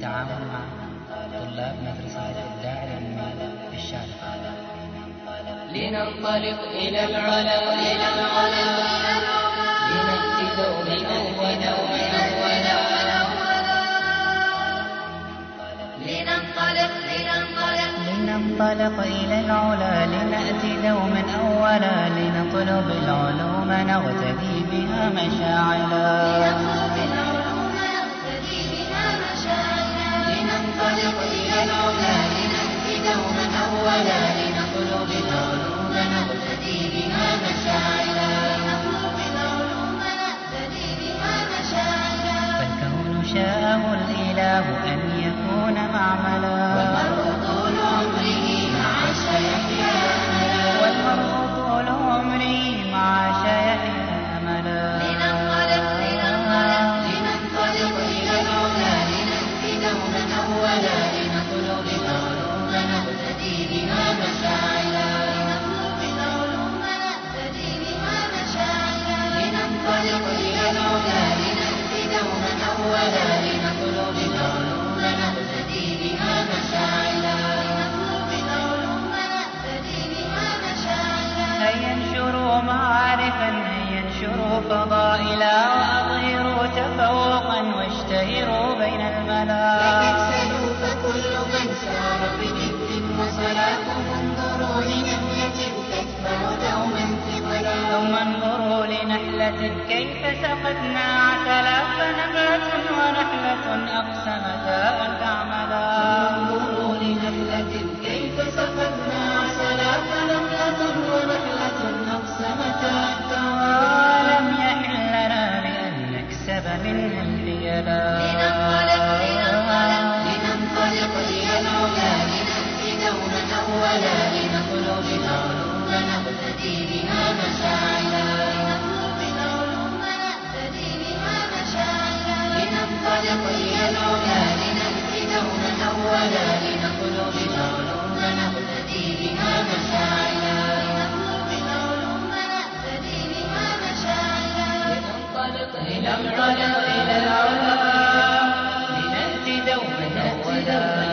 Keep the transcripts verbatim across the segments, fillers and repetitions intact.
بالتعاون مع طلاب مدرسة الإبداع العلمي في الشارقة. لننطلق إلى العلا إلى العلا لنأتي دوما أولا أولا لننطلق لننطلق لننطلق إلى العلا لنأتي دوما أولا لنطلب العلوم نغتدي بها مشاعلا. لنطلب العلوم نغتدي بها مشاعلا لننطلق إلى العلا لنأتي دوما أولا لنطلب العلوم نغتدي بها مشاعلا. لنطلب العلوم نغتدي بها مشاعلا فالكون شاءه الإله أن يكون معملا والمرء طول عمره مع شيحيا أملا والمرء طول عمره مع شيحيا أملا. لننطلق لننطلق لننطلق إلى العلا لنأتي دوما أولا لنطلب العلوم نغتدي بها مشاعلا. لنطلب العلوم نغتدي بها مشاعلا لننطلق إلى العلا لنأتي دوما أولا لنطلب العلوم نغتدي بها مشاعلا. لنطلب العلوم نغتدي بها مشاعلا هيا انشروا معارفا هيا انشروا فضائلا وأظهروا تفوقا واشتهروا بين الملا. تكسلوا فكل من سار بجد وصلاة انظروا لنملة تتبع دوما ثقلا. ثم انظروا لنحلة كيف سقتنا عسلا فنملة ونحلة أقسمتا أن تعملا. انظروا لنملة كيف سقتنا عسلا فنملة ونحلة أقسمتا أن تعملا. لم يحل لنا بأن نكسب منها الحيلا. لننطلق لننطلق لننطلق إلى العلا لنأتي دوما أولا لنطلب العلوم نغتدي بها مشاعلا. لنطلب العلوم نغتدي بها مشاعلا لننطلق إلى العلا لنأتي دوما أولا لنطلب العلوم نغتدي بها مشاعلا. لنطلب العلوم نغتدي بها مشاعلا لننطلق إلى العلا إلى العلا لنأتي دوما أولا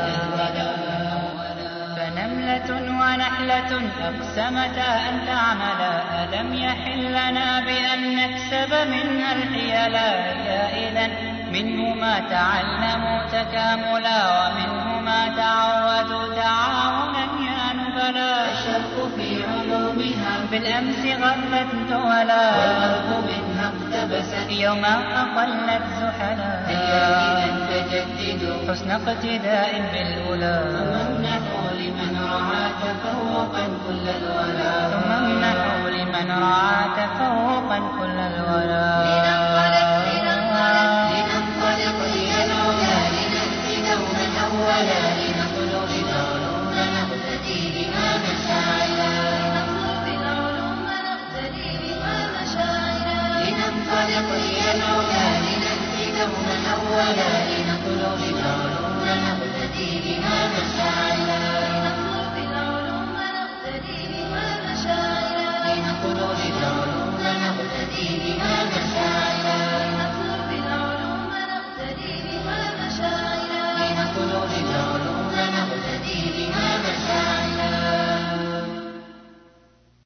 فنملة ونحلة أقسمتا أن تعملا. ألم يحل لنا بأن نكسب منها الحيلا. يا إذن منه ما تعلموا تكاملا ومنه ما تعودوا تعاونا يا نبلا. الشرق في علومها بالأمس غربت دولا والغرب منها اقتبست يوما أقلت زحلا. هيا إذا تجددوا حسن اقتداء بالأولى ثم امنحوا لمن رعى تفوقا كل الولا. ثم امنحوا لمن رعى تفوقا كل الولا. لننطلق لننطلق لننطلق إلى العلا لنأتي دوما أولا لنطلب العلوم نغتدي بها مشاعلا. لنطلب العلوم نغتدي بها مشاعلا لننطلق إلى العلا لنأتي دوما أولا لنطلب العلوم نغتدي بها مشاعلا. لنطلب العلوم نغتدي بها مشاعلا لنطلب العلوم نغتدي بها